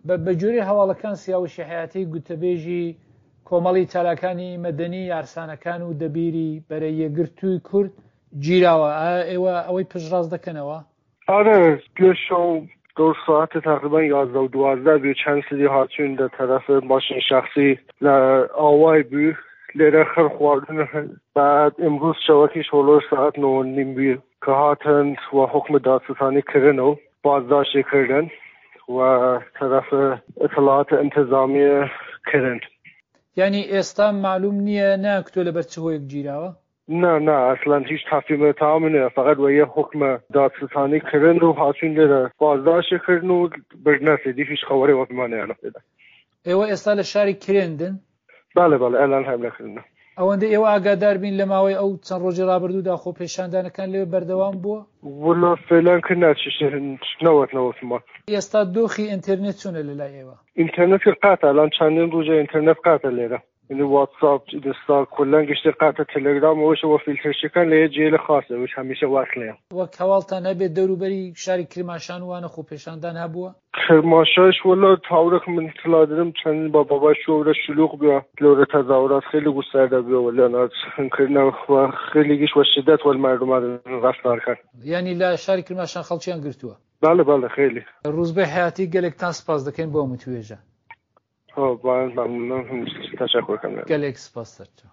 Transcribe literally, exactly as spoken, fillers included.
بە جۆری هەواڵەکان سیاوشی حیاتی گوتەبێژی کۆمەڵی چالاکانی مەدەنی یارسانەکان و دەبیری بەرە یەگرتووی کورد گیراوە. ئێوە ئەوەی پشتڕاست دەکەنەوە؟ آره شو دو ساعت تقریبا یازده و دوازده بی چند سری هاتون در طرف ماشین شخصی لآوای بی لیره خر خواردن. بعد امروز شواکیش هلو ساعت نو نیم بی که هاتن و حکم دادستانی کردن و بازداشت کردن و طرف اطلاعات انتظامی کردن. یعنی ئێستا معلوم نییە ناکتۆ لەبەر چ هۆیەک گیراوە؟ نه نه اصلا هیچ تفهیم تمام نیست، فقط و یه حکم دادستانی کردن و هاتون لیره بازداشت کردن و بردن سیدی هیچ خبری وقت ما نیانه دیدن. ئێوە ئێستا لە شاری کرێندن؟ بله بله الان هم نکردن. ئەوەندە ئێوە ئاگادار بین لە ماوەی ئەو چەند ڕۆژی ڕابردوودا خۆ پێشاندانەکان لێ بەردەوام بووە؟ ولا فعلا که نچشه نوت نوت ما. ئێستا دۆخی ئینترنێت چۆنە لەلای ئێوە؟ اینترنت قطع الان چندین روزه اینترنت قطع لیره. یعنی واتساپ، اینستا کلا گشته قطع، تلگرام وش و فیلتر شکن لیه جیل خاصه وش همیشه وصله. وەک هەواڵتان هەبێت دەوروبەری شاری کرماشان وانە خۆ پێشاندان هەبووە؟ کرماشاش ولا تاورک من اطلاع دارم چندین با باباش شوره شلوغ بیا لور تظاهرات خیلی گسترده بیا ولی نات کردن و خیلی گیش و شدت و مردم رفتار کرد. یعنی لە شاری کرماشان خەڵکیان گرتووە؟ بله بله خیلی. ڕوزبەی حیاتی گەلێکتان سپاس دەکەین بۆ ئەم توێژە. ها با ممنون تشکر کنم. گەلێک سپاس.